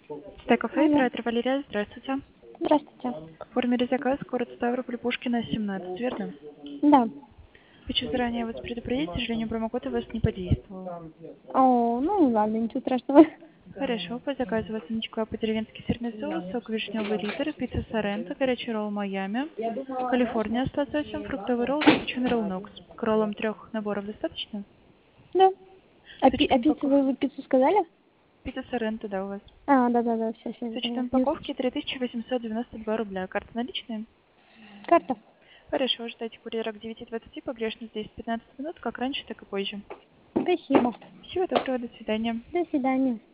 Стейк кафе, Алло. оператор Валерия, здравствуйте. Здравствуйте. Оформили заказ, город Ставрополь, Пушкина, 17, верно? Да. Хочу заранее вас предупредить, к сожалению, промокод у вас не подействовал. О, ну ладно, ничего страшного. Хорошо, по заказу у вас ничего, по-деревенски сырный соус, сок вишневый литр, пицца Соренто, горячий ролл Майами, Калифорния с лососем, фруктовый ролл, запеченный ролл Нокс. К роллам 3 наборов достаточно? Да. С А учетом пиццу упаковки. вы пиццу сказали? Пицца Соренто, да, у вас. Да, все, С я учетом поняла. Минус. упаковки 3892 рубля. Карта наличная? Карта. Хорошо, ждайте курьера к 9:20, погрешность 10-15 минут, как раньше, так и позже. Спасибо. Всего доброго, до свидания. До свидания.